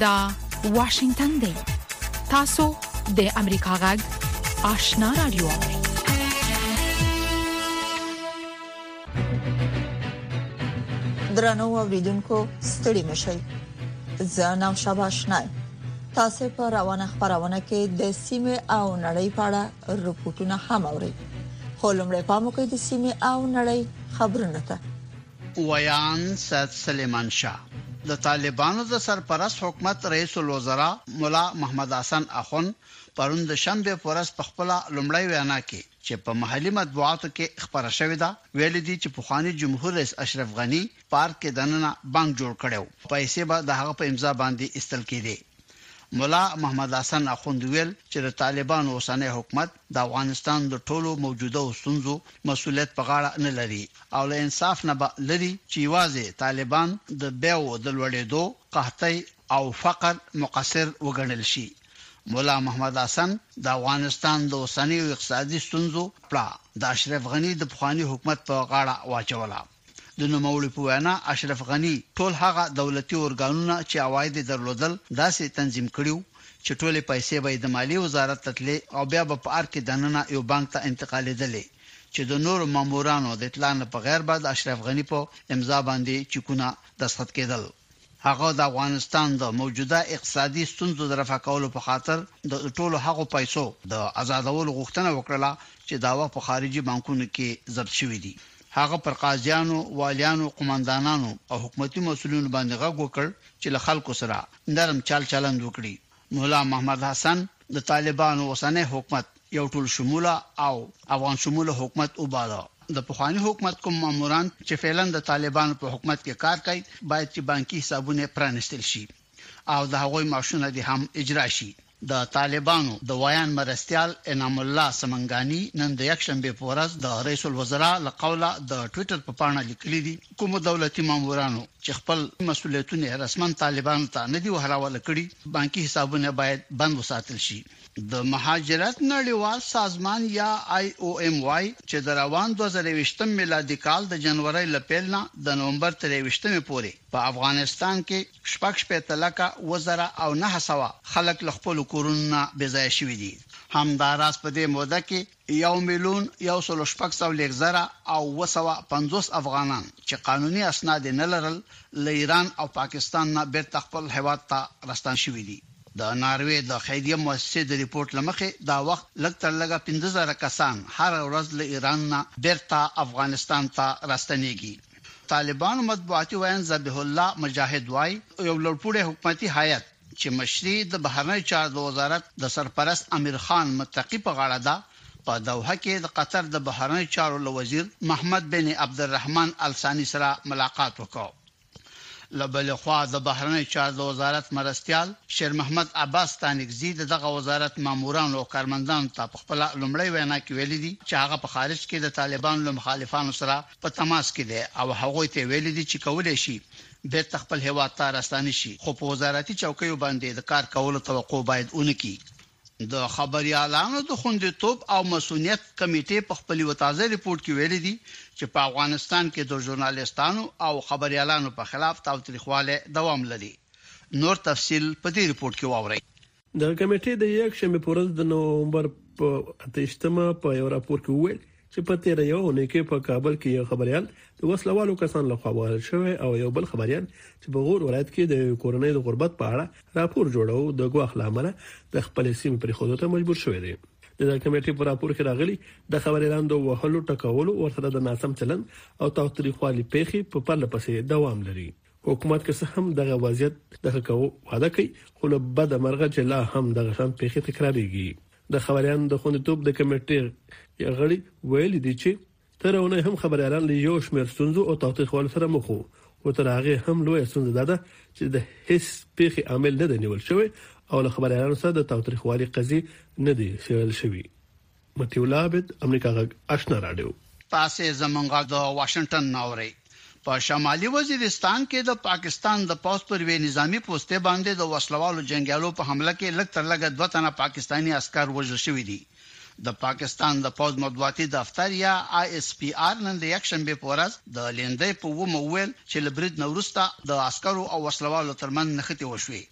دا واشنگتن دی تاسو د امریکا غږ آشنا رادیو درنو اوریدونکو ستړي مشئ زه نام شابه آشنای تاسو په روانه خبرونه کې د سیمه او نړۍ په اړه رپورټونه هم اورئ خو لمړی پام وکړئ د سیمه او نړۍ خبرونه ته ویان سید سلیمان شاه د طالبانو د سرپرست حکومت رئیس الوزرا مولا محمد حسن اخون پرون د شنبه پورس په خپل لمړی وینا کې چې په محلي مطبوعاتو کې خبره شوې ده ویل دي چې پخوانی جمهور رئیس اشرف غنی پارک کې دننه بانک جوړ کړو پیسې به د هغه په امضا باندې استل کېدي مولا محمد حسن اخوند ویل چې د طالبانو اوسنۍ حکومت د افغانستان د ټولو موجوده ستونزو مسؤلیت په غاړه نه لري او له انصاف نه لري چې واځي طالبان د بیو د لوړېدو قحطۍ او فقر مقصر وګڼل شي مولا محمد حسن د افغانستان د اوسنۍ اقتصادي ستونزو پلا د اشرف غنی د پخوانی حکومت په غاړه واچوله د نوموړي په وینا اشرف غنی ټول هغه دولتي اورګانونه چې عواید درلودل داسې تنظیم کړیو چې ټولې پیسې به د مالی وزارت تتلې او بیا په پارک کې دننه یو بانک ته انتقالېدلې چې د نور مامورانو د اطلاع نه بغیر بعد اشرف غنی په امضا باندې چکونه دستخط کېدل هغه د افغانستان د موجوده اقتصادي ستونزو د رفع کولو په خاطر د ټولو هغو پیسو د آزادولو غوښتنه وکړه چې دا په خارجي بانکونو کې ضبط شوې دي هغه پر قاضیانو والیانو قومندانانو او حکومتي مسؤلینو باندې غږ وکړ چې له خلکو سره نرم چلند وکړي مولا محمد حسن د طالبانو اوسنۍ حکومت یو ټول شموله او افغان شموله حکومت وباله د پخوانی حکومت کوم ماموران چې فعلا د طالبانو په حکومت کې کار کوي باید چې بانکي حسابونه پرانستل شي او د هغوی معاشونه دي هم اجرا شي د طالبانو د ویان مرستيال انعام الله سمنګانی نن د یک شنبه په ورځ د رئیس الوزرا له قوله د ټوئیټر په پاڼه لیکلي دي کوم دولتي مامورانو چې خپل مسؤلیتونه رسمن طالبانو ته نه دی وهراول کړي بانکي حسابونه باید بند وساتل شي د مهاجرت نړیوال سازمان یا IOM چې د روان 2020 میلادي کال د جنوري لپیل نه د نومبر 23 پورې په افغانستان کې شپږ لکه وزره او 900 خلک له خپل کورونه بې ځای شوي دي همداراز په دې موده کې 1,100,000 او 250 افغانان چې قانوني اسناد نه لرل له ایران او پاکستان نه بیرته خپل هیواد ته راستان شوي دي د ناروې د خیریه مؤسسې د ریپورت لمخې دا وخت لږ تر لږه 15,000 کسان هر ورځ له ایران نه بیرته افغانستان ته راستنېږي طالبان مطبوعاتي ویان ذبیح الله مجاهد وای یو لوړپوړی حکومتي هیئت چې مشري د بهرنی چارو وزارت د سرپرست امیر خان متقی په غاړه ده په دوحه کې د قطر د بهرنی چارو وزیر محمد بن عبدالرحمن الثانی سره ملاقات وکړ لبل خوا د بهرنی چارو وزارت مرستيال شیر محمد عباس تانګزی دغه وزارت مامورانو او کارمندانو ته په خپل لومړی وینا کې ویلي دي چې هغه په خارج کې د طالبانو له مخالفانو سره په تماس کې دي او هغه ته ویلي دي چې کولای شي د خپل هیواد ته راستانه شي خو په وزارتي چوکیو باندې د کار کولو توقع باید اونکي د خبريالانو د خوندیتوب او مسؤلیت کمیټې په خپل وتازه ریپورت کې ویلي دي چې په افغانستان کې د ژورنالیستانو او خبريالانو په خلاف تاوتریخواله دوام لري نور تفصیل په دې ریپورت کې واورئ د کمیټې د یک شنبه په ورځ د نومبر په 28مه په یو راپور کې ویل چې په تیر یو نه کې په کابل کې یو خبريال د وسلوالو کسان له خوا وژل شوی او یو بل خبريال چې په غور ولایت کې د کورنۍ د غربت په اړه راپور جوړو د ګواخ لامل د خپل سیمې پر خوده ته مجبور شوی دی د کمیټې په راپور کې راغلي د خبريالانو د وهلو ټکولو ورسره د ناسم چلند او تاوتریخوالي پیښې په پرله پسې دوام لري حکومت که څه هم دغه وضعیت دغه وعده کوي خو له بد مرغه چې لا هم دغه شان پیښې تکرارېږي د خبريالانو د خوندیتوب د کمیټې غړي ویل دي چې ترونه هم خبريالان له یو شمېر ستونزو او تاوتریخوالو سره مخ وو او تر هغه هم لوی ستونزه ده چې د هیڅ پیښې عامل نه دی نیول شوی او له خبريالانو سره د تاوتریخوالي قضیه نه دی شویل شوی متي الله عبد امریکا غږ آشنا رادیو تاسو زمونږ د واشنگټن ناوړي په شمالي وزیرستان کې د پاکستان د پوز پر وی نظامی پوسټه باندې د وسلوالو جنگیالو په حمله کې لږ تر لږه 2 تنه پاکستانی عسكر وژل شوی دي د پاکستان د پوز مطبوعاتي دفتر یا ISPR نن د یک شنبه په ورځ د لیندې په ومویل چې لبرید نورستا د عسکرو او وسلوالو ترمن نښتې وشوي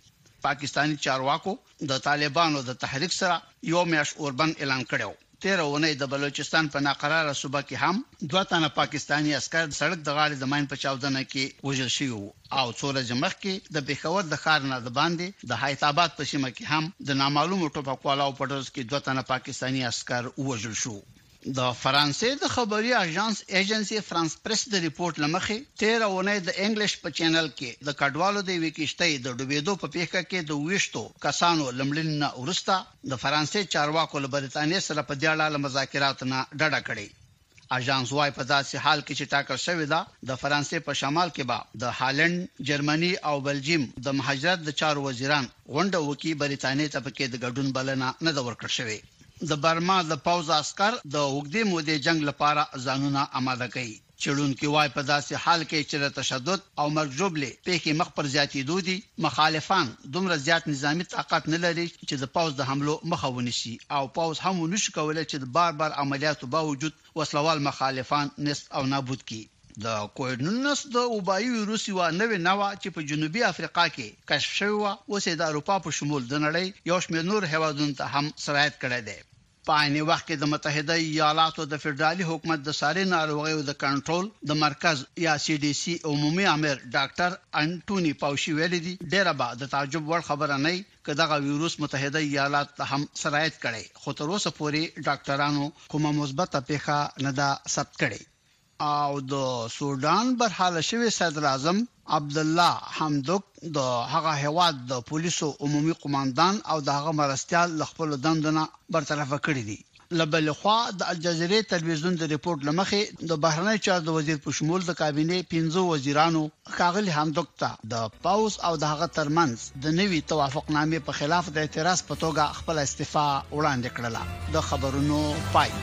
پاکستانی چارواکو د طالبانو د تحریک سره یو میاشت اوربند اعلان کړو 13 ونې د بلوچستان په ناقراره صوبه کې هم 2 تنه پاکستانی عسكر سړک د غاړې د ماین په چاودنه کې وژل شوی او څو ورځې مخکې د پیښور د ښار نه د باندې د حیدرآباد په سیمه کې هم د نامعلومو ټوپکوالو په ډز کې 2 تنه پاکستانی عسكر وژل شو د فرانسې د خبري اژانس ایجنسی فرانس پریس د ریپورت لمخې 13 ونې د انګلیش په چینل کې د کډوالو د ویکیشتۍ د ډوبېدو په پیښه کې د وښتو کسانو لمړنه ورستا د فرانسې چارواکو له برتانیې سره په دې اړه مذاکرات نه ډډه کړې اژانس وايي په داسې حال کې چې ټاکل شوی دا د فرانسې په شمال کې به د هالند جرمني او بلجیم د مهاجرت د چارو وزیران غونډه وکي برتانیې ته پکې د ګډون بلنه نه دا ورکړ شوی د برما د پوز عسكر د وګړي مودې جنگ لپاره ځانونه آماده کړي چړونکو وايي په داسې حال کې چې تشدد او مرګ جوړلې پېخي مخ پر زیاتېدو دي مخالفان دومره زیات نظامی طاقت نه لري چې د پوز د حملو مخه ونیسي او پوز هم نشي کولای چې د بار عملیاتو باوجود وسلوال مخالفان نس او نابود کړي د کووډ-19 د وبایي ویروس یو نوې نوع چې په جنوبي افریقا کې کشف شوی و اوس د اروپا په شمول د نړۍ یو شمېر نور هیوادونو ته هم سرایت کړی دی په عین وخت کې د متحده ایالاتو د فدرالي حکومت د ساري ناروغیو د کنټرول د مرکز یا سی ډي سي عمومي امیر ډاکټر انټونی پاوشي ویلي دي ډیره به د تعجب وړ خبره نه چې دغه ویروس متحده ایالات ته هم سرایت کړي خو تر اوسه پورې ډاکټرانو کومه مثبته پیښه نه ده ثبت کړې او د سودان برحاله شوی صدر اعظم عبد الله حمدوک د هغه هواد د پولیسو عمومي قوماندان او د هغه مرستيال خپل دندونه برطرف کړی دي لبل خو د الجزیره تلویزیون د ریپورت لمخې د بهرنی چارو د وزیر په شمول د کابینه 15 وزیرانو خاغلی حمدوک ته د پاوس او د هغه ترمنځ د نوي توافقنامې په خلاف د اعتراض په توګه خپل استعفا وړاندې کړله د خبرونو پای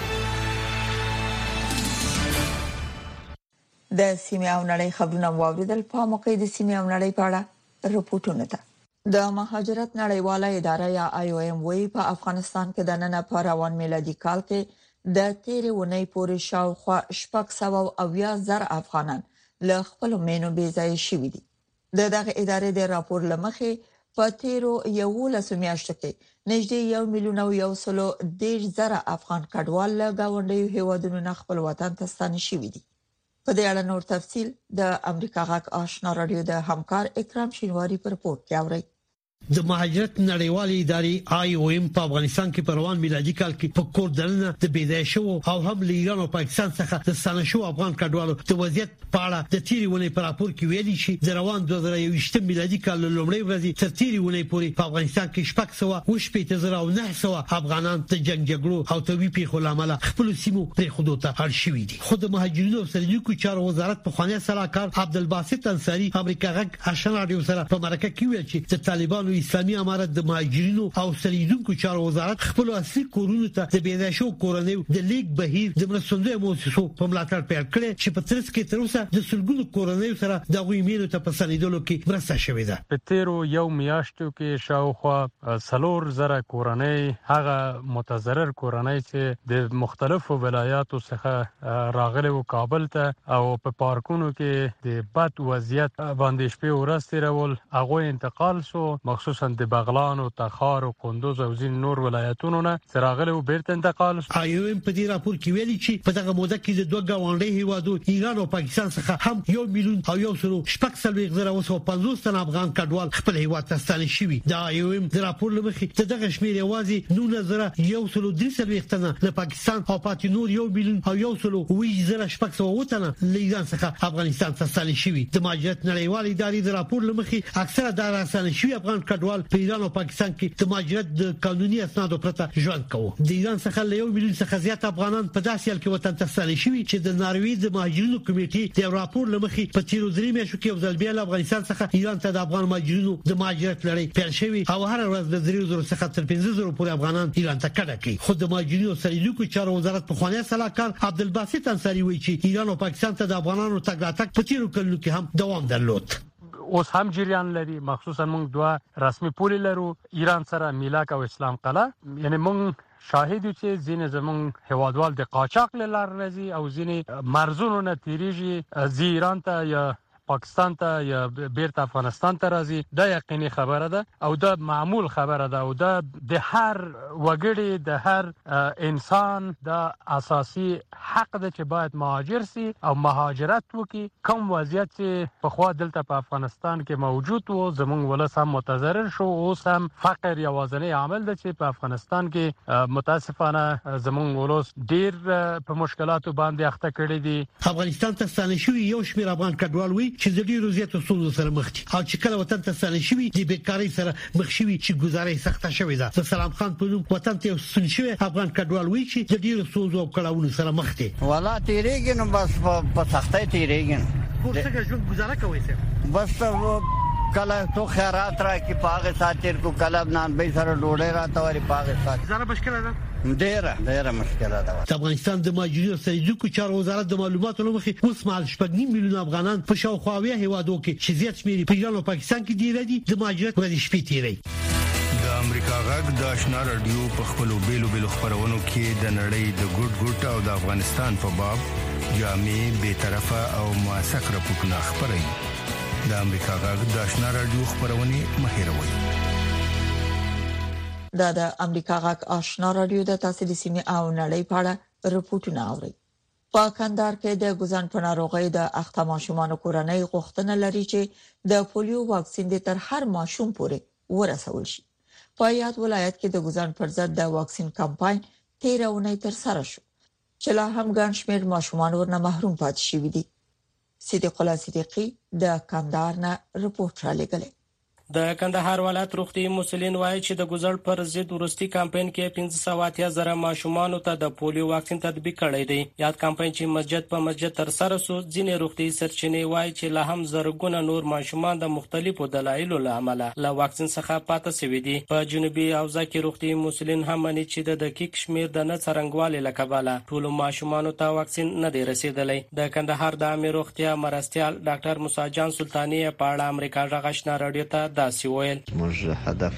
د سیمه او نړۍ خبرونه واوریدل په موقع د سیمه او نړۍ په اړه رپورټونه ده د مهاجرت نړیواله اداره یا IOM وی په افغانستان کې د نن په روان میلادي کال کې د 13 ونې پورې شاوخوا 600,000 افغانان له خپل مینو بیځای شوي دي دغه ادارې د راپور لمخې په 13 میاشتو کې نږدې 1,110,000 افغان کډوال له گاونډیو هیوادونو خپل وطن ته ستانه شوي دي په دې اړه نور تفصيل د امریکا غاک آشنا رادیو د همکار اکرام شینواری پر رپورت کې اوري د مهاجرت نړیوالې ادارې IOM په افغانستان کې په روان میلادي کال کې په کوردنه د بيدای شو او هم له ایران او پاکستان څخه د ستانه شو افغان کډوالو د وضعیت په اړه د تیری ونې په راپور کې ویلي چې د روان 2021 میلادي کال لومړۍ ورځ تر تیری ونې پورې په افغانستان کې 9,000 افغانان د جنگ جګړو او توی پیښو لامل خپل سیمو پرې خودو ته اړ شوي دي خو د مهاجرینو او سرلیکو چارو وزارت په خواني صلاحکار عبدالباسط انصاری امریکا غاک آشنا رادیو سره په مرکه کې ویل چې د طالبانو اسلامي امارت د مهاجرینو او سرلیدونکو چارو وزارت خپل اصلي کورونو ته د بيدای شو کورنۍ د لیک بهیر د مرستندوی موسسو په ملاتړ پیل کړي چې په ترڅ کې تر اوسه د سلګونو کورنۍ سره د غویمینو ته په سندلو کې مرسته شوې ده په تیرو یو میاشتو کې شاوخوا 3,000 کورنۍ هغه متضرر کورنۍ چې د مختلفو ولایاتو څخه راغلي او کابل ته او په پارکونو کې د بد وضعیت باندې شپې ورځ تیرول هغه انتقال شو مخصوصا د بغلان او تخار او کندوز او ځین نور ولایتونو نه راغلي او بیرته انتقال IOM په دې راپور کې ویلي چې په دغه موده کې د دوه گاونډي هیوادو ایران او پاکستان څخه هم 1,050,000 تن افغان کډوال خپل هیواد ته ستانه شوي د IOM د راپور لمخې دغه شمیر یوازې 9,130 تن له پاکستان او پاتې نور 1,000,000 تن له ایران څخه افغانستان ته ستانه شوي د مهاجرت نړیوالې ادارې د راپور لمخې اکثره د راستانه شوي افغان کډوال په ایران او پاکستان کې د مهاجرت د قانوني اسنادو پرته ژوند کوي د ایران څخه له 1 میلیون څخه زیات افغانان په داسې حال کې وطن ته ستانه شوي چې د ناروې د مهاجرینو کمیټې د راپور لمخې په تیرو 3 میاشتو کې ځل بیا افغانستان څخه ایران ته د افغان مهاجرینو د مهاجرت لړۍ پیل شوی او هر ورځ د 3,000 څخه تر 15,000 پورې افغانان ایران ته کډه کوي خو د مهاجرینو سرلیکو چارو وزارت په خواني صلاحکار عبدالباسط انصاری وایي چې ایران او پاکستان ته د افغانانو تګ راتګ په تیرو کلونو کې هم دوام درلود اوس هم جریان لري مخصوصا موږ دوه رسمي پولي لرو ایران سره میلاک او اسلام قلعه یعنی موږ شاهد چې ځینې زموږ هوادوال د قاچاق لار راځي او ځینې مرزونو نه تیریږي ایران ته یا پاکستان ته یا بیرته افغانستان ته راځي دا یقیني خبره ده او دا معمول خبره ده او دا د هر وګړي د هر انسان د اساسي حق ده چې باید مهاجر سي او مهاجرت وکړي. کوم وضعیت چې په خوا دلته په افغانستان کې موجود وو زموږ ولس هم متضرر شو، اوس هم فقر یوازینی عامل ده چې په افغانستان کې متاسفانه زموږ ولس ډیر په مشکلاتو باندې اخته کړی دي. افغانستان ته ستانه شوی یو شمېر افغان کډوال وي چې د ډیرو زیاتو ستونزو سره مخ دي او چې کله وطن ته ستانه شوی د بیکاری سره مخ شوی چې گزارې سخته شوې ده. سلام خان په نوم وطن ته ستون شوی افغان کډوال وي چې د ډیرو ستونزو او کړهونو سره مخ دي. والا تیریږي نو بس په سختۍ تیریږي. څنګه ژوند گزاره کوي سه بس کله تو خیرات را کی پاغه ساتیر کو کله نان به سره ډوډۍ راته وری پاغه سات زره مشکل ده ډیره مشکل ده. افغانستان د مهاجرینو سړي چارو وزارت د معلوماتو لمخې اوس مال 8 میلیون افغانان په شاوخوا هیوادو کې چې زیات شمېر په ایران او پاکستان کې دي د مهاجرت ورې شپې تیری. د امریکا غږ د آشنا رادیو په خپلو بیلو خبرونو کې د نړۍ د ګډ او د افغانستان په باب جامع به طرفه او موثق راپورټونه خبري. د امریکا غږ د آشنا رادیو خبرونه مهیروي. د امریکا غږ آشنا رادیو د تاسو د سیمه او نړۍ په اړه راپورټونه اوري. په کندهار کې د ګزن په ناروغۍ د اخته ماشومان کورنۍ غوښتنه لري چې د پولیو واکسین د تر هر ماشوم پورې ورسول شي. په یاد ولایت کې د ګزن پر ضد د واکسین کمپاین 13 اونۍ تر سره شو چې لا هم ګڼ شمېر ماشومان ورنه محروم پاتې شوي دي. صدیق الله صدیقی د کندهار نه رپورټ را لګلې. د کندهار ولایت روغتي مسولین وایي چې د ګزړ پر ضد ورستي کمپاین کې 15,000 ماشومان ته د پولیو واکسین تطبیق کړی دی. یاد کمپاین چې مسجد په مسجد تر سره سو ځینې روغتي سرچینې وایي چې لا هم زرګونه نور ماشومان د مختلفو دلایلو له امله له واکسین څخه پاتې شوي دي. په جنوبي حوزه کې روغتي مسولین هم مانی چې د دقیق شمیر د نه څرنګوالي لکباله ټول ماشومان ته واکسین نه دی رسیدلی. د کندهار د عامه روغتیا مرستيال ډاکټر موسی جان سلطانی په اړه امریکا غږ آشنا رادیو ته داسې ویل. موږ هدف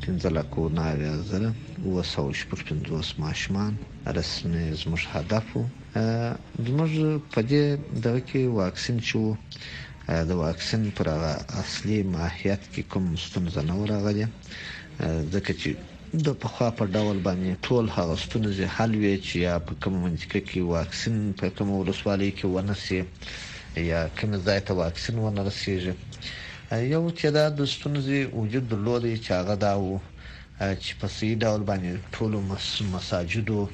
15,950 ماشومان رسمي زموږ هدف وو. زموږ په دې دغه کې واکسین شو د واکسین پر اصلي ماهیت کې کوم ستونزه نه راغلي ځکه چې د پخوا په ډول باندې ټول هغه ستونزې حل وي چې یا په کوم منطقه کې واکسین په کوم ولسوالۍ کې ونسي یا کوم ځای ته واکسین ونه رسیږي. یو چې دا د ستونزې وجود درلودي چې هغه دا و چې په سي ډول باندې ټول مساجدو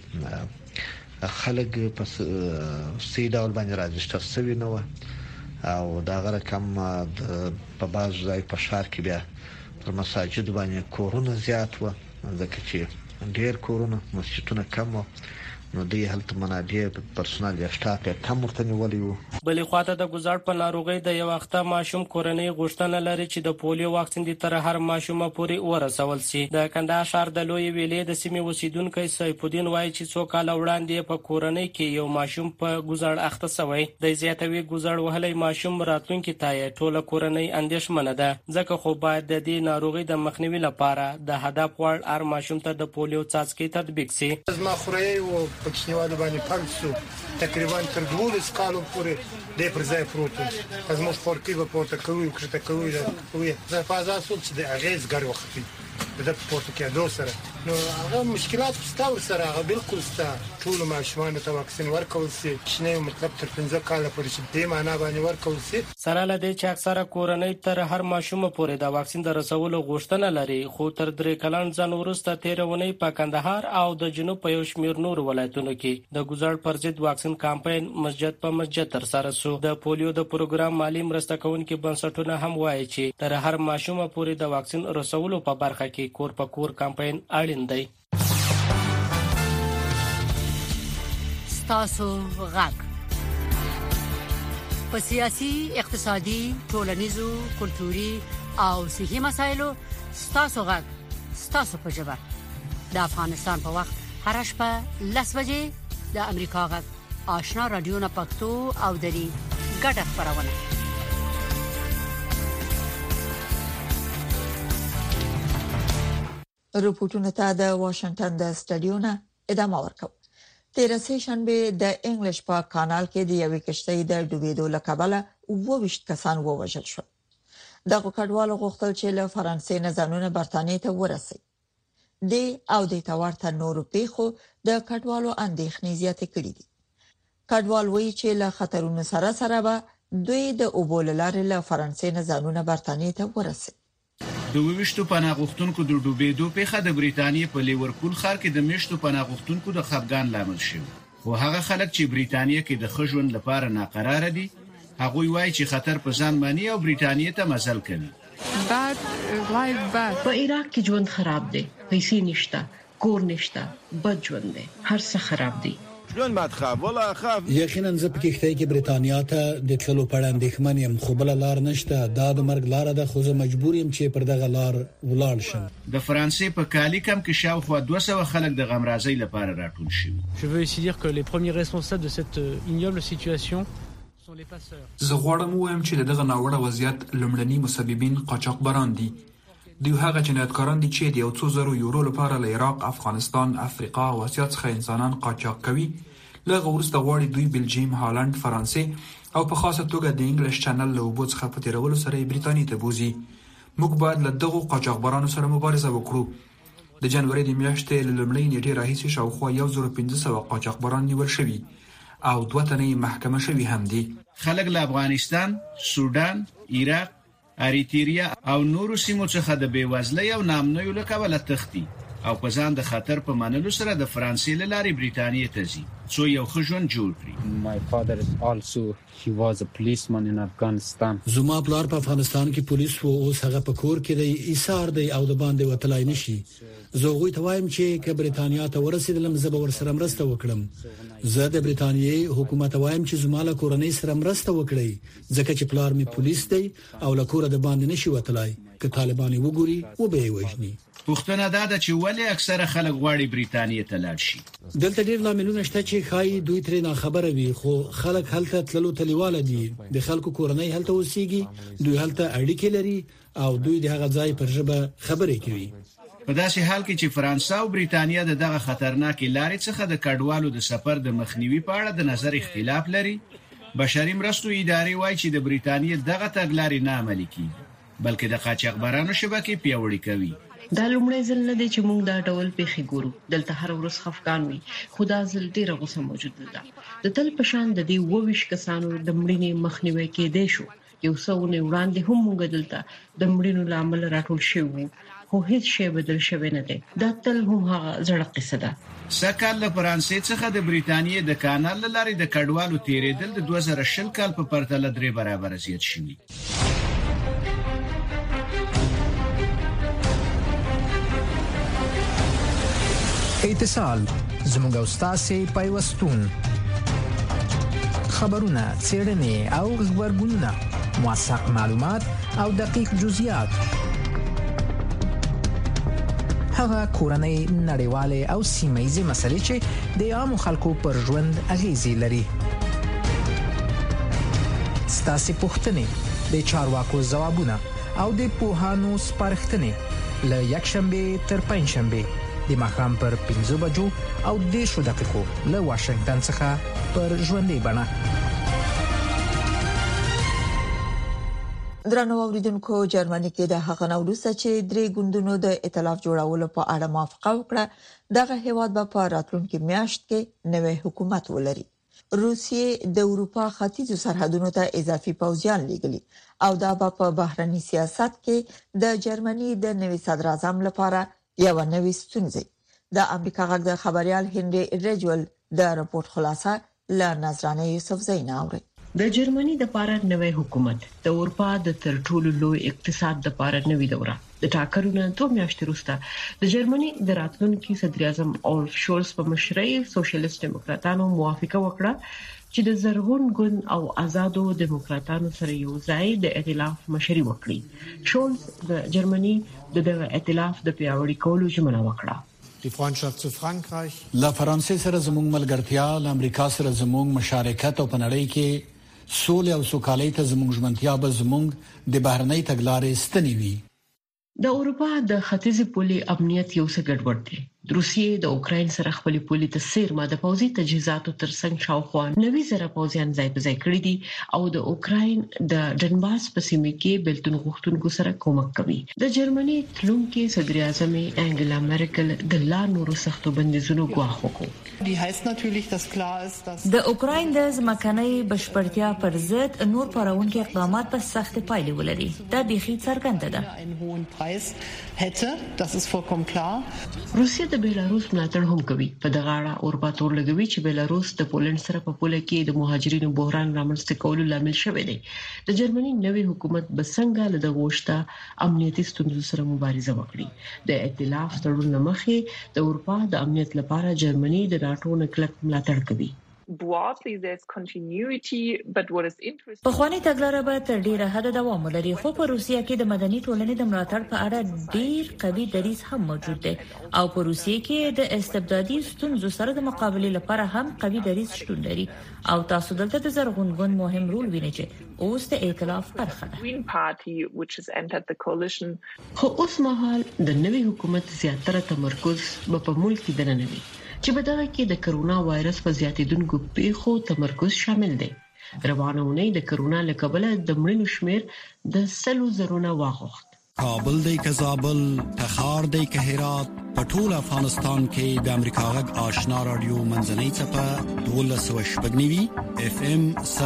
خلک په سي ډول باندې راجستر شوی نه و او دا غره کم په باز ځای په شهر کې بیا پر مساجد باندې کورونه زیات و ځکه چې ډېر کورونه مسجدونه کم و نو دې هلته منابع پرسونل یا سټاف کم ورته نیولې وو. بلې خواته د ګزړ په ناروغۍ د یو وخته ماشوم کورنۍ غوښتنه لري چې د پولیو واکسین د تر هر ماشوم پورې ورسول شي. د کندهار شهر د لوی ویلې د سیمې اوسیدونکو سیف الدین وایي چې څو کال وړاندې په کورنۍ کې یو ماشوم په ګزړ اخته شوی. د زیاتوي ګزړ وهلې ماشوم راتلونکي ته ټوله کورنۍ اندېښمنه ده ځکه خو باید د دې ناروغۍ د مخنیوي لپاره د هدف وړ هر ماشوم ته د پولیو څاڅکي تطبیق شي. زما خوري او پکښنیواله باندې پنځو تقریبا تر 12 کالو پورې د پر ځای پروت از مو سپورتي په پورته کوي چې کوي دا فازه سول چې د اغیز ګر وخت د پورته کې دوسره نو هغه مشکلات ستاسو سره هغه بالکل ستاسو ټول ماشومان ته واکسین ورکول شي چې مطلب تر 15 کال پورې چې دې معنا باندې ورکول شي. سره لدې چې اکثره کورنۍ تر هر ماشوم پورې د واکسین د رسولو غوښتنه لري خو تر 3 کلن ځن ورسته 13 اونۍ په کندهار او د جنوب په یو شمیر نور ولایتونو کې د ګزړ پر ضد واکسین کمپاین مسجد په مسجد تر سره شو. د پولیو د پروګرام مالی مرسته کوونکي بنسټونه هم وایي چې تر هر ماشوم پورې د واکسین رسولو په برخه کې کور په کور کمپاین اړین دی. ستاسو غږ په سیاسي، اقتصادي، ټولنیزو، کلتوري او صحي مسایلو ستاسو غږ ستاسو په ژبه د افغانستان په وخت هر شپه 10 بجې د امریکا غږ آشنا رادیو نه پښتو او دري ګډه خبرونه. رپورټونه ته د واشنگټن د سټډیو نه ادامه ورکوي. 13 شنبه د انګلیش په کانال کې د یوې کشتۍ د ډوبېدو لکبله 22 کسان ووژل شول. دغه کډوالو غوښتل چې له فرانسې نه ځانونه برتانیې ته ورسي. او د تورته نورو پیښو د کډوالو اندېښنې زیاتې کړې دي. کډوال وایي چې له خطرونو سره به دوی د اوبوللارې له فرانسې نه ځانونه برتانیې ته ورسي. د ویشتو پناه غوښتونکو د ډوبېدو پیښه د بریتانیې په لیورپول ښار کې د میشتو پناه غوښتونکو د خپګان لامل شو. خو هغه خلک چې بریتانیې کې د خژوند لپاره ناقرار دي، هغه وایي چې خطر په ځان مانی او بریتانیې ته مزل کوي. په عراق کې ژوند خراب دی، پیسې نشته، کور نشته، بد ژوند دی، هر څه خراب دی. یقینا زه پکې ښه کې بریتانیا ته د تللو په اړه اندېښمن یم، خو بل لار نشته. دا د مرګ لار ده، خو زه مجبور یم چې پر دغه لار ولاړ شم. د فرانسې په کالیکم کې شاوخوا 200 خلک د غمرازۍ لپاره راټول شوي. Je veux ici dire que les premiers responsables de cette ignoble situation sont les passeurs. زه غواړم وایم چې دغه ناوړه وضعیت لمړني مسببین قاچاقبران دي. دوی هغه جنایتکاران دي چې د 200 یورو لپاره له عراق، افغانستان، افریقا او اسیا څخه انسانان قاچاق کوي. لږ وروسته غواړي دوی بلجیم، هالند، فرانسې او په خاصه توګه د انګلیش چینل له اوبو څخه په تیرولو سره بریتانیې ته بوزي. موږ باید له دغو قاچاقبرانو سره مبارزه وکړو. د جنوري د میاشتې له لومړۍ نیټې راهیسې شاوخوا 1500 قاچاقبران نیول شوي او 2 تنې محکمه شوي هم دي. خلک له افغانستان، سودان، عراق، اریتریا او نورو سیمو څخه د بېوزلۍ او ناامنیو له کبله تښتي او په ځان د خطر په منلو سره د فرانسې له لارې بریتانیې ته ځي څو یو ښه ژوند جوړ کړي. زما پلار په افغانستان کې پولیس وو، اوس هغه په کور کې دی، ایثار دی او د باندې وتلای نشي. زه غوښتم ته وایم چې که بریتانیا ته ورسېدلم زه به ورسره مرسته وکړم. زه د بریتانیې حکومت وایم چې زما له کورنۍ سره مرسته وکړي، ځکه چې پلار می پولیس دی او له کوره د باندې نشي وتلای. که طالبان وګوري و به یې وژني. پوښتنه دا ده چې ولې اکثره خلک غواړي بریتانیې ته لاړ شي. دلته ډېر لاملونه شته چې خای دوی ترې نه خبره وي، خو خلک هلته تللو تلیواله دي. د خلکو کورنۍ هلته اوسېږي، دوی هلته اړیکې لري او دوی د هغه ځای پر ژبه خبرې کوي. په داسې حال کې چې فرانسه او بریتانیا د دغه خطرناکې لارې څخه د کډوالو د سفر د مخنیوي په اړه د نظر اختلاف لري، بشري مرستو ادارې وایي چې د بریتانیې دغه تګلارې نه عملي کیږي بلکې د قاچاقبرانو شبکې پیاوړې کوي. دا لومړی ځل نه دی چې موږ دا ډول پیښې ګورو. دلته هر ورځ خفقان وي، خو دا ځل ډېره غوسه موجوده ده. د تل په شان د دې 22 کسانو د مړینې مخنیوی کېدای شو. یو څو ونې وړاندې هم موږ دلته د مړینو لامل راټول شوو، خو هیڅ شی بدل شوی نه دی. دا تل هم هغه زړه قصه ده. سکهال له فرانسې څخه د بریتانیې د کانال لارې د کډوالو تیرېدل د 2020 کال په پرتله 3 برابر زیات شوي. اتصال زموږ او ستاسو پیوستون خبرونه، څېړنې او خبرګونونه، موثق معلومات او دقیق جزئیات، هغه کورنۍ، نړیوالې او سیمه‌ییزې مسلې چې د عامو خلکو پر ژوند اغیزې لري. ستاسو پوښتنې، د چارواکو ځوابونه او د پوهانو سپارښتنې له یکشنبه تر پنځشنبه د ماښام پر 5 بجو او 10 دقیقو له واشنگټن څخه پر ژوندۍ بڼه. درنو اوریدونکو، جرمني کې د هغه نوروسه چې 3 ګوندونو د ائتلاف جوړولو په اړه موافقه وکړه، دغه هیواد به په راتلونکي میاشت کې نوې حکومت ولري. روسیې د اروپا ختیځو سرحدونو ته اضافي پوځیان لیږلي او دا به په بهرني سیاست کې د جرمني د نوي صدر اعظم لپاره یو نوې ستونزه. د امریکا غږ د خبريال هنري ریجول د راپور خلاصه ل نظرانه یوسف زین اوري. د جرمني د لپاره نوې حکومت د اروپا د تر ټولو لوی اقتصاد د لپاره نوې دوره د ټاکنو 2 میاشتې وروسته د جرمني د راتلونکي صدر اعظم اولف شولز په مشرۍ سوشلیست دیموکراتانو موافقه وکړه چې د زرغون ګوند او آزادو دیموکراتانو سره یو ځای د ائتلاف مشري وکړي. شولز د جرمني دغه ائتلاف د پیاوړي کولو ژمنه وکړه. لا فرانسې سره زموږ ملګرتیا، له امریکا سره زموږ مشارکت او په نړۍ کې سولې او سوکالۍ ته زموږ ژمنتیا به زموږ د بهرنۍ تګلارې ستنې وي. د اروپا د ختیځې پولې امنیت یو څه ګډوډ دی. روسیې د اوکرين سره خپل پولي ته سیرما د پوځي تجهیزاتو ترڅنګ شاوخوا 90,000 پوځیان ځای په ځای کړی دي او د اوکرين د ډنباس په سیمه کې بلتون غوښتونکو سره کومک کوي. د جرمني تلونکي صدر اعظم انګلا مرکل د لا نورو سختو بندیزونو غواخ وکړ. د اوکرين د ځمکنۍ بشپړتیا پر ضد نور پرونکي اقدامات په سخت پایلې ولري. دا بيخي څرګنده ده. روسیه د بیلاروس ملاتړ هم کوي. په دغه اړه اروپا تور لګوي چې بیلاروس د پولند سره په پوله کې د مهاجرینو بحران رامنځته کولو لامل شوی دی. د جرمني نوي حکومت بسنګا له دغوښته امنیتي ستونزو سره مبارزه وکړي. د ائتلاف تړون مخې د اروپا د امنیت لپاره جرمني د ناتو نه کلک ملاتړ کوي. broadly there's continuity but what is interesting په خواني تګلارې به تر ډیره حد دوام ولري خو په روسیه کې د مدني ټولنې د ملاتړ په اړه ډیر قوي دریځ هم موجود دی او په روسیه کې د استبدادي ستونزو سره د مقابله لپاره هم قوي دریځ شتون لري او تاسو دلته د زرغون ګوند مهم رول وینئ چې اوس د ائتلاف برخه ده. Green Party which has entered the coalition خو اوس مهال د نوي حکومت زیاتره تمرکز په ملک کې دننه وي چې په دغه کې د کرونا وایرس په زیاتیدونکو پیښو تمرکز شامل دی. روانه اونۍ د کرونا له کبله د مړینو شمیر د 100,000 واغوښت. کابل دی که زابل، تخار دی که هرات، په ټول افغانستان کې د امریکا غږ آشنا رادیو منځنۍ څپه 1290 FM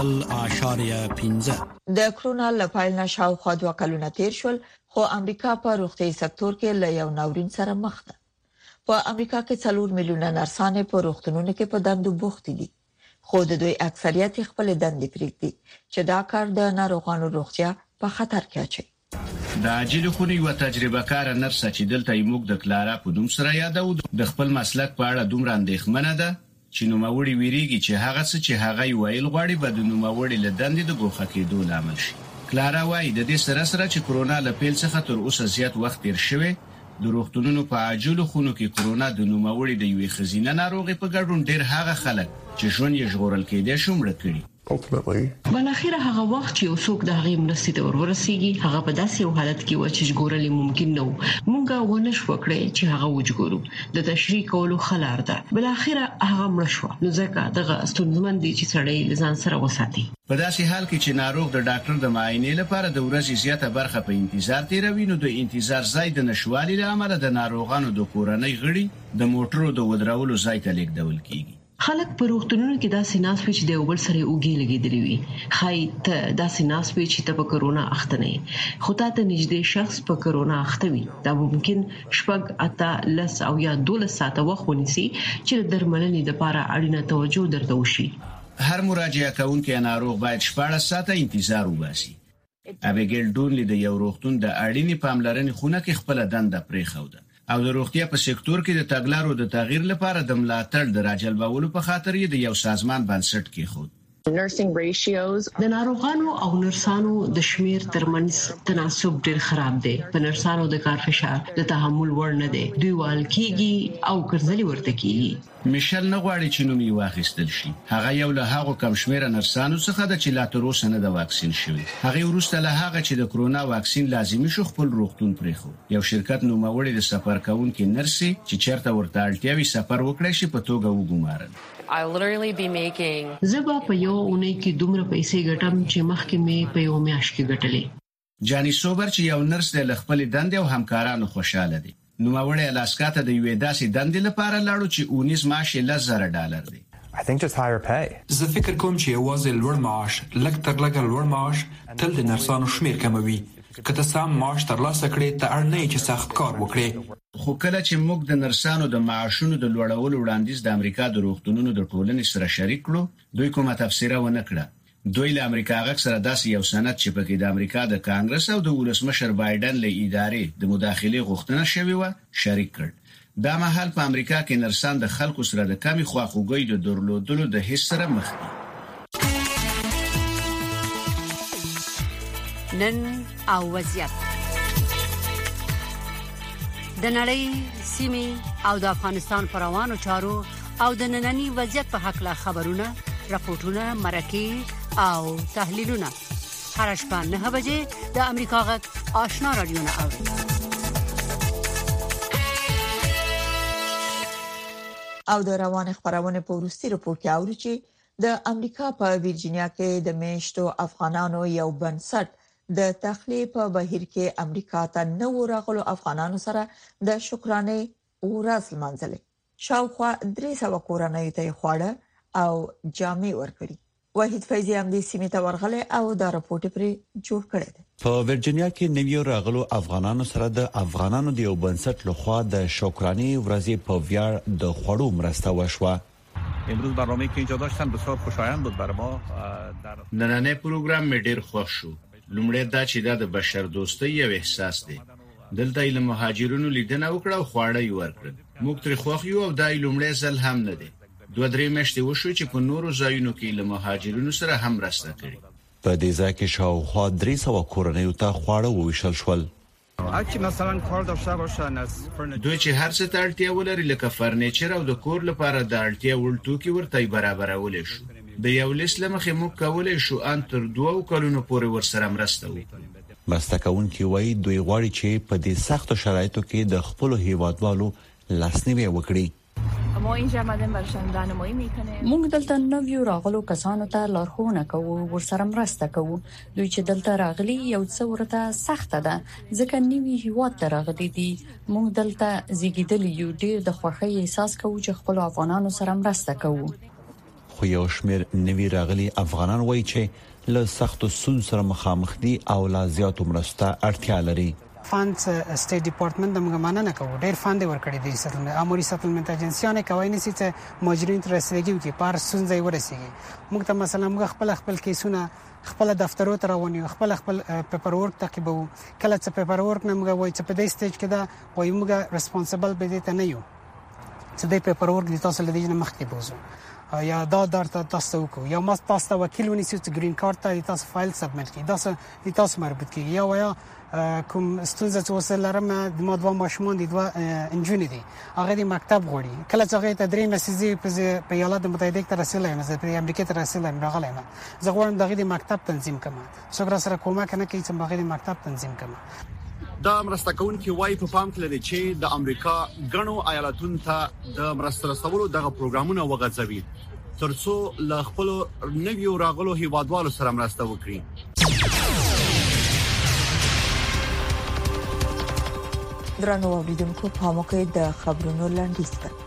100.15. د کرونا لپاره نشاو 2 کلونه تیر شول خو امریکا په روغتي سکتور کې له یو ناورین سره مخ ده. په امریکا کې 4 میلیونه نرسانې په روغتونونو کې په دندو بوخت دي خو د دوی اکثریت خپل دندې پرېږدي چې دا کار د ناروغانو روغتیا په خطر کې اچي. د عاجل خونی و تجربه کار نرس چې دلته یموږ د کلارا په دوم سره یادو د خپل مسلک په اړه دومره اندېښمنه ده چې نوموړي ویریږي چې هغه څه چې هغه ویل غواړي به د نوموړي لدندې د ګوښه کېدو لامل شي. کلارا وايي د دې سره چې کرونا له پیل څخه تر اوسه زیات وخت تیر شوی د روغتونونو په عاجلو خونو کې کرونا د نوموړي د یوې خزینه ناروغي په ګډون ډېر هغه خلک چې ژوند یې ژغورل کېدای شومړه کړي. بلاخره هغه وخت چې وسوک د هغې مرستې ته ورسیږي هغه په داسې یو حالت کې و چې ژغورل ممکن نه و. مونږ ونه شو کړی چې هغه وژغورو. د تشریح کولو خلار ده. بلاخره هغه مړ شو. نو ځکه دغه ستونزمن دي چې سړی لزان سره وساتي. په داسې حال کې چې ناروغ د ډاکټر د معاینې لپاره د ورځې زیاته برخه په انتظار تیروي نو د انتظار ځای د نشوالي له امله د ناروغانو د کورنۍ غړي د موټرو د ودرولو ځای ته لیږدول کیږي. خلک په روغتونونو کې داسې ناس وي چې د یو بل سره اوږې لګېدلې وي. خای ته داسې ناس وي چې ته په کرونا اخته نه خو ته نږدې شخص په کرونا اخته وي. دا ممکن شپږ اته لس او یا 12 ساعته وخت ونیسي چې د درملنې لپاره اړینه توجه درته وشي. هر مراجعه کوونکی ناروغ باید 14 ساعته انتظار وباسي. ابيګل ډونلی د یو روغتون د اړینې پاملرنې خونه کې خپل دنده پرېښوده او د روغتیا په سکتور کې د تګلارو د تغییر لپاره د ملاتړ د راجلبولو په خاطر یې د یو سازمان بنسټ کېښود. nursing ratios د ناروغانو او نرسانو د شمیر ترمنځ تناسب ډېر خراب دی. په نرسانو د کار فشار د تحمل وړ نه دی. دوی وال کېږي او کرځلي ورته کېږي. میشل نه غواړي چې نوم یې واخیستل شي. هغه یو له هغو کم شمیره نرسانو څخه ده چې لا تر اوسه نه د واکسین شوی. هغه وروسته له هغه چې د کرونا واکسین لازمي شو خپل روغتون پرېښو. یو شرکت نوموړي د سفر کوونکو نرسي چې چیرته ورته اړتیا وي سفر وکړي شي په توګه وګمارل. I literally be making زبا په یو اونۍ کې دومره پیسې ګټم چې مخکې مې په یو میاشت کې ګټلې. جانی سوبر چې یو نرس د خپل دندې او همکارانو خوشاله دي. نوموړی الاسکا ته د یوې داسې دندې لپاره لاړو چې 19 معاش $10,000 دی. I think just higher pay. زه فکر کوم چې یوازې لوړ معاش لږ تر لږه لوړ معاش تل د نرسانو شمیر کموي. که ته سم معاش ترلاسه کړې ته اړ نه چې سخت کار وکړې. خو کله چې موږ د نرسانو د معاشونو د لوړولو وړاندیز د امریکا د روغتونونو د ټولنې سره شریک کړو دوی کومه تفسیره ونه کړه. دوی له امریکا غږ سره داسې یو سند چې پکې د امریکا د کانګرس او د ولسمشر بایدن له ادارې د مداخله غوښتنه شوې و شریک کړ. دا مهال په امریکا کې نرسان د خلکو سره د کمی خواخوږۍ د درلودلو د هیڅ سره مخ دي. نن او وضعیت د نړۍ سیمې او د افغانستان پر روانو چارو او د ننني وضعیت په حق لا خبرونه راپورټونه مرکې او تحلیلونه هر شپه 9 بجې د امریکا غږ آشنا رادیو نه اوري. او د روان خبرونه په وروستي رپورت کې اوري چې د امریکا په ورجینیا کې د میشتو افغانانو یو بنسټ د تخلیه په بهیر کې امریکا ته نو راغلو افغانانو سره د شکرانه ورځ لمانځلې. شاوخوا 300 کورنۍ ته خواړه او جامې ورکړي. وحید فیضی هم د سیمې ته ورغله او دا راپورټ پر جوړ کړی دی. په ورجینیا کې نویو راغلو افغانانو سره د افغانانو د یو بنسټ لخوا د شکرانه ورځې په ویاړ د خوړو مرسته وشوه. امروز برنامه‌ای که اینجا داشتن بسیار خوشایند بود برای ما. نننې پروګرام مې ډیر خوښ شو. لومړی دا چې دا د بشر دوستۍ یو احساس دی. دلته له مهاجرونو لیدنه وکړه او خواړه یې ورکړل. موږ ترې خوښ یو او دا لومړی ځل هم نه دی. 2-3 میاشتې وشو چې په نورو ځایونو کې له مهاجرونو سره هم مرسته کړې. په دې ځای کې شاوخوا 300 کورنۍ ته خواړه وویشل شول. اگه مثلا کار داشته باشن از دوی چې هر څه ته اړتیا ولري لکه فرنیچر او د کور لپاره د اړتیا وړ توکي ورته برابرول شي. د یو لیست لمخې موږ کولای شو ان تر 2 کلونو پورې ورسره مرسته وکړو. مرسته کوونکي وایي دوی غواړي چې په دې سخت شرایطو کې د خپل هیوادوالو لاسنیوي وکړي. ما اینجا آمدیم برای راهنمایی میکنیم. موږ دلته نویو راغلو کسانو ته لارښوونه کوو، ورسره مرسته کوو. دوی چې دلته راغلي یو څه ورته سخته ده ځکه نوی هیواد ته راغلي دي. موږ دلته زیږیدلي یو، ډیر د خوښۍ احساس کوو چې خپل افغانانو سره مرسته کوو. خو یو شمېر نوی راغلي افغانان وایي چې له سختو ستونزو سره مخامخ دي او لا زیاتو مرسته اړتیا لري. فاند سټیټ ډپارټمنټ د موږ مننه کوو. ډېر فاند ورکړي دي سرونه اموري سټلمنټ ایجنسیانه کوي نه چې مهاجرین تر رسیدګي کې پار سنځي ورسیږي. موږ ته مثلا موږ خپل کیسونه خپل دفترو ته رواني خپل پیپر ورک تعقیبو. کله چې پیپر ورک نه موږ وایي چې په دې سټیج کې دا وایي موږ ریسپانسیبل به دي ته نه یو چې د پیپر ورک د تاسو لدی نه مخکې بوزو یا دا درته تاسو وکړو یا ما تاسو وکیل ونیسو چې گرین کارت ته تاسو فایل سبمټ کړئ. دا تاسو مربوط کیږي یا کوم ستونزه چې وصل لرم د ما 2 ماشومان دي 2 انجونې دي هغه د مکتب غوړي. کله چې هغه ته درې مسیزي په ایالات متحده کې رسیدلای مزه په امریکا ته رسیدلای راغلی ما زه غواړم دغه د مکتب تنظیم کړم. څوک سره کومک نه کوي چې هغه د مکتب تنظیم کړم. دا مرسته کوونکي وایي په پام کې لري چې د امریکا غنو ایالاتونو ته د مرسته رسولو دغه پروګرامونه وغځوي ترڅو له خپل نویو راغلو هیوادوالو سره مرسته وکړي. درنو اوریدونکو په موقع د خبرونو لاندې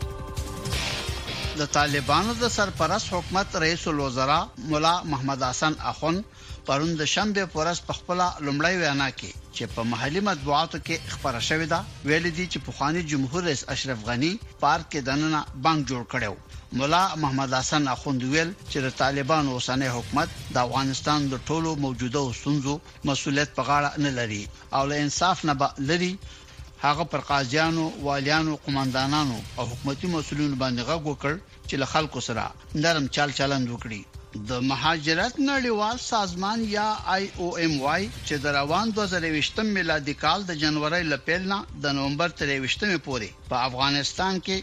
د طالبانو د سرپرست حکومت رئیس الوزرا مولا محمد حسن اخون پرون د شنبه پورس په خپل لومړی وینا کې چې په محلي مطبوعاتو کې خبره شوې ده ویل دي چې پخوانی جمهور رئیس اشرف غنی پارک کې دننه بانک جوړ کړو. مولا محمد حسن اخوند ویل چې د طالبانو اوسنۍ حکومت د افغانستان د ټولو موجوده ستونزو مسؤلیت په غاړه نه لري او له انصاف نه لري. هغه پر قاضیانو، والیانو، قوماندانانو او حکومتي مسؤلینو باندې غږ وکړ چې له خلکو سره نرم چلند وکړي. د مهاجرت نړیوال سازمان یا IOM وايي چې د روان 2020 میلادي کال د جنوري لپیل نه د نومبر 23 پورې په افغانستان کې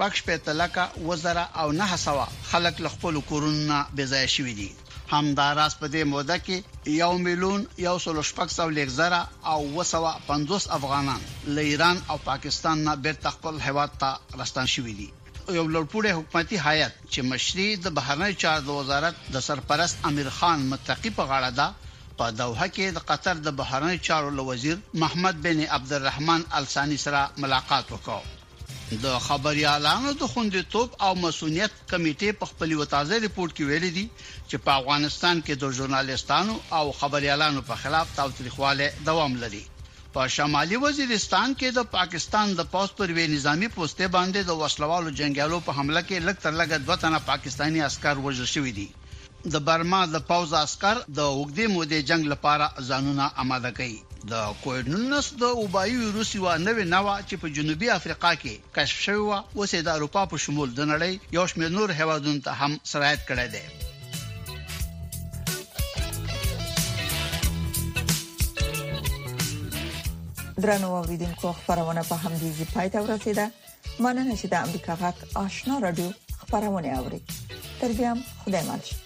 6,900 خلک له خپل کورونو بېځای شوي دي. همداراز په دې موده کې 1,100,000 او 250 افغانان له ایران او پاکستان نه بیرته خپل هیواد ته راستان شوي دي. یو لوړپوړی حکومتي هیئت چې مشري د بهرنی چارو وزارت د سرپرست امیر خان متقی په غاړه ده په دوحه کې د قطر د بهرنی چارو وزیر محمد بن عبدالرحمن الثانی سره ملاقات وکړ. د خبريالانو د خوندیتوب او مسؤلیت کمیټې په خپل وتازه ریپورت کې ویلي دي چې په افغانستان کې د ژورنالیستانو او خبريالانو په خلاف تاوتریخواله دوام لري. په شمالي وزیرستان کې د پاکستان د پوز پر وی نظامی پوسټه باندې د وسلوالو جنگیالو په حمله کې لږ تر لږه 2 تنه پاکستانی عسكر وژل شوي دي. د برما د پوز عسكر د وګړي مودې جنگ لپاره ځانونه آماده کړي. د کووډ-19 د وبایي ویروس یو نوې نوع چې په جنوبي افریقا کې کشف شوی و اوس د اروپا په شمول د نړۍ یو شمېر نور هیوادونو ته هم سرایت کړی دی. درنو اوریدونکو خبرونه په همدې ځای پای ته ورسیده. مننه چې د امریکا غږ آشنا رادیو خبرونه اوري. تر بیا خدای مل.